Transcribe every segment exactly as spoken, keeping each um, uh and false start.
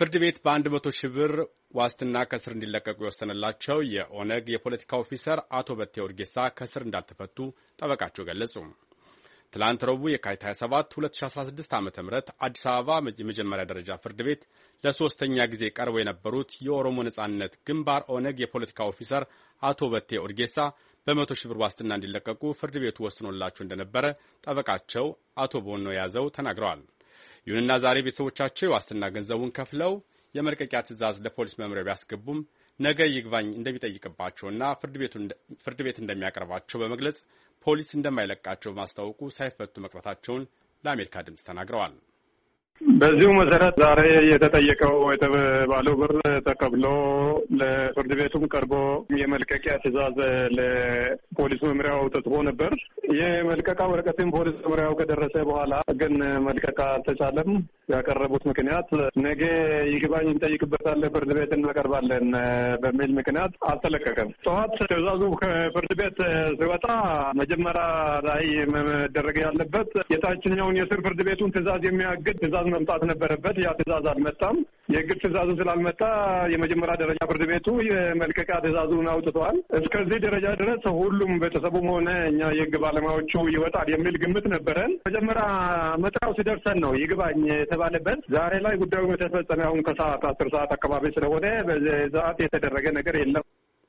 ፍርድ ቤት በአንድ መቶ ሺህ ብር ዋስትና ከስር እንዲለቀቁ የወሰነላቸው የኦነግ የፖለቲካ ኦፊሰር አቶ በቴ ኡርጌሳ ከስር እንዳልተፈቱ ጠበቃቸው ገለጹ። ትላንት ረቡዕ የካቲት ሃያ ሰባት ሁለት ሺህ አስራ ስድስት ዓ.ም አዲስ አበባ የመጀመሪያ ደረጃ ፍርድ ቤት ለሶስተኛ ጊዜ ቀርበው የነበሩት የኦሮሞ ነጻነት ግንባር ኦነግ የፖለቲካ ኦፊሰር አቶ በቴ ኡርጌሳ በመቶ ሺህ ብር ዋስትና እንዲለቀቁ ፍርድ ቤቱ ወስኖላቸው እንደነበረ ጠበቃቸው አቶ ቦኖ ያዘው ተናግረዋል። ይሁንና ዛሬ ቤተሰቦቻቸው የዋስትና ገንዘቡን ከፍለው የመልቀቂያ ትዕዛዝ ለፖሊስ መምሪያ ቢያስገቡም ነገ ይግባኝ እንደሚጠይቅባቸውና ፍርድ ቤት እንደሚያቀርባቸው በመግለጽ ፖሊስ እንደማይለቃቸው በማስታወቁ ሳይፈቱ መቅረታቸውን ለአሜሪካ ድምፅ ተናግረዋል። በዚሁ መሰረት ዛሬ የተጠየቀው የተባለው ብር ተቀብሎ ለፍርድ ቤቱም ቀርቦ የመልቀቂያ ትዕዛዝ ለፖሊስ መምሪያው ተጽፎ ነበር። የመልቀቂያ ወረቀትም ፖሊስ መምሪያው ከደረሰ በኋላ ግን መልቀቅ አልተቻለም። ያቀረቡት ምክንያት ነገ ይግባኝ እንጠይቅበታለን፣ ፍርድ ቤት እናቀርባለን በሚል ምክንያት አልተለቀቀም። ጠዋት ትዕዛዙ ከፍርድ ቤት ሲወጣ መጀመሪያ ላይ መደረግ ያለበት የታችኛውን የስር ፍርድ ቤቱን ትዕዛዝ የሚያግድ ትዕዛዝ መምጣት ነበረበት። ያ ትዕዛዝ አልመጣም። የግድ ትዕዛዙ ስላልመጣ የመጀመሪያ ደረጃ ፍርድ ቤቱ የመልቀቂያ ትዕዛዙን አውጥቷል። እስከዚህ ደረጃ ድረስ ሁሉም ቤተሰቡም ሆነ እኛ የህግ ባለሙያዎቹ ይወጣል የሚል ግምት ነበረን። መጀመሪያ መጥራው ሲደርሰን ነው ይግባኝ የተባለበት። ዛሬ ላይ ጉዳዩ የተፈጸመ አሁን ከሰዓት አስር ሰዓት አካባቢ ስለሆነ በዚህ ሰዓት የተደረገ ነገር የለም።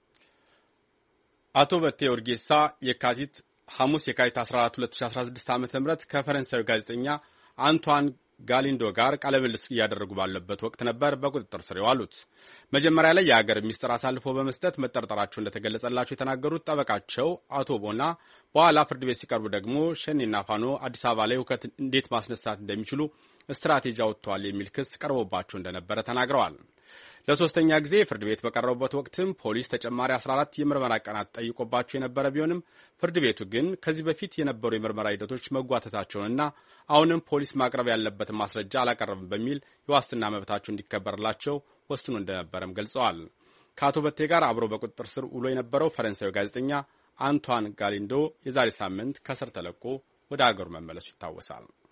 አቶ በቴ ኡርጌሳ የካቲት ሐሙስ የካቲት አስራ አራት ሁለት ሺህ አስራ ስድስት ዓ.ም ከፈረንሳዊ ጋዜጠኛ አንቷን ጋሊንዶ ጋር ቃለ ምልልስ እያደረጉ ባለበት ወቅት ነበር በቁጥጥር ስር የዋሉት። መጀመሪያ ላይ የሀገር ሚስጥር አሳልፎ በመስጠት መጠርጠራቸው እንደተገለጸላቸው የተናገሩት ጠበቃቸው አቶ ቦና በኋላ ፍርድ ቤት ሲቀርቡ ደግሞ ሸኔና ፋኖ አዲስ አበባ ላይ ሁከት እንዴት ማስነሳት እንደሚችሉ ስትራቴጂ አውጥተዋል የሚል ክስ ቀርቦባቸው እንደነበረ ተናግረዋል። ለሶስተኛ ጊዜ ፍርድ ቤት በቀረቡበት ወቅትም ፖሊስ ተጨማሪ አስራ አራት የምርመራ ቀናት ጠይቆባቸው የነበረ ቢሆንም ፍርድ ቤቱ ግን ከዚህ በፊት የነበሩ የምርመራ ሂደቶች መጓተታቸውንና አሁንም ፖሊስ ማቅረብ ያለበትን ማስረጃ አላቀረብም በሚል የዋስትና መብታቸው እንዲከበርላቸው ወስኖ እንደነበረም ገልጸዋል። ከአቶ በቴ ጋር አብሮ በቁጥጥር ስር ውሎ የነበረው ፈረንሳዊ ጋዜጠኛ አንቷን ጋሊንዶ የዛሬ ሳምንት ከስር ተለቆ ወደ አገሩ መመለሱ ይታወሳል።